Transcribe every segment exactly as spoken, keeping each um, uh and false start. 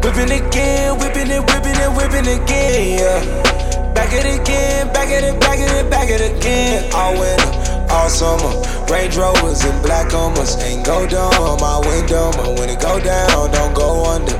Whipping again, whipping it, whipping it, whipping again, yeah. Back it again, back it, back it, back it again. All winter, all summer, Range Rovers and black Hummers. Ain't go dumb, I went dumber. When it go down, don't go under.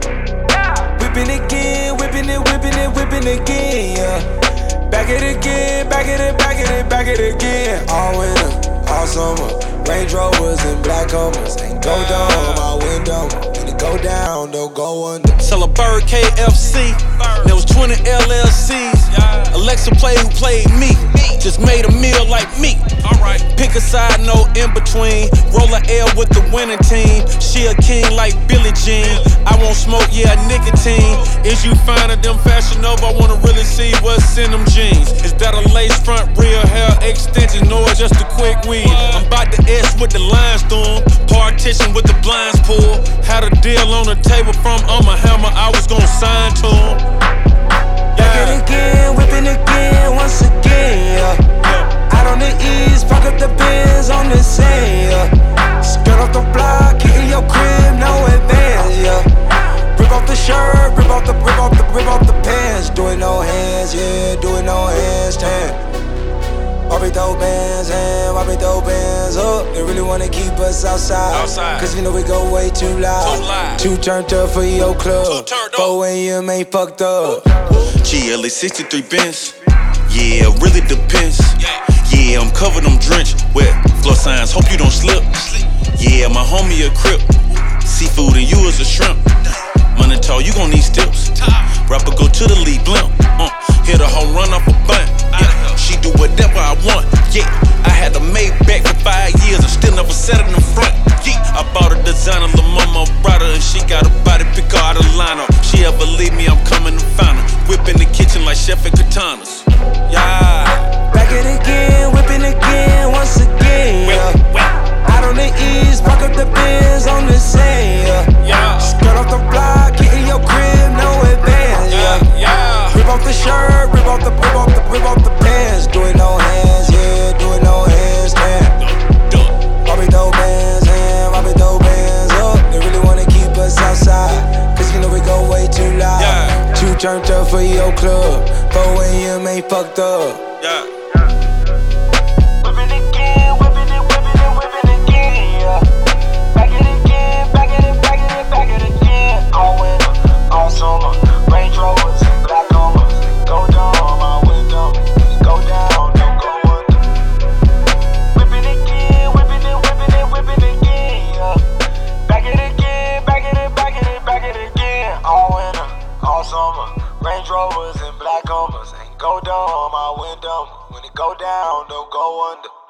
Whipping again, whipping it, whipping it, whipping again, yeah. Back it again, back it, back it, back it again. All winter, all summer, Range Rovers and black Hummers. Ain't go dumb, I went dumber. When it go down, don't go under. Sell a bird K F C. There was twenty L L Cs. Alexa play who played me. Just made a meal like me. Alright. Pick a side, no in between. Roll a L with the winning team. She a king like Billie Jean. I won't smoke, yeah, nicotine. Is you finer than Fashion Nova? I wanna really see what's in them jeans. Is that a lace front, real hair extension, or just a quick weave? I'm about to S with the lines storm. Partition with the blinds pulled. Had a deal on the table from Umma Hammer. I was gon' sign to him. Back it again, whipping again, once again, yeah. Out on the east, park up the Benz on the sand, yeah. Skirt off the block, hitting your crib, no advance, yeah. Rip off the shirt, rip off the, rip off the, rip off the pants. Doing no hands, yeah, doing no handstand. Why we throw bands and why we throw bands up? They really wanna keep us outside, outside. Cause you know we go way too loud. Too loud. Too turned up for your club. four A M ain't fucked up. G L A sixty-three Benz. Yeah, really depends. Yeah, I'm covered, I'm drenched. Wet floor signs, hope you don't slip. Yeah, my homie a crip. Seafood and you is a shrimp. Money tall, you gon' need steps. Rapper go to the lead blimp. Uh, hit a home run off a bunt. Yeah, she do whatever I want. Yeah, I had a Maybach for five years. I still never sat in the front. Yeah, I bought a designer, La Mama brought her, and she got a body pick her out of lineup. She ever leave me, I'm coming to find her. Whip in the kitchen like Chef and Katanas. Yeah. Back it again, whipping again, once again, yeah. Out on the east, park up the Benz on the sand, yeah. Skirt off the block, hitting your crib, no advance, yeah. Rip off the shirt, rip off the, rip off the, rip off the pants. Doing no hands, yeah, doing no handstand. Why we throw bands and why we throw bands up? They really wanna keep us outside, cause you know we go way too loud. Too turned up for your club. four A M ain't fucked up. Yeah. Whipping again, whipping it, whipping it, whipping again, yeah. Back it again, back it, back it, back it again. All winter, all summer, Range Rovers and black Hummers. Go dumb, I went dumb. Go down, don't go under. Whipping again, whipping it, whipping it, whipping again, yeah. Back it again, back it, back it, back it again. All winter, all summer, Range Rovers and black Hummers. Ain't go dumb, I went dumb. When it go down, don't go under.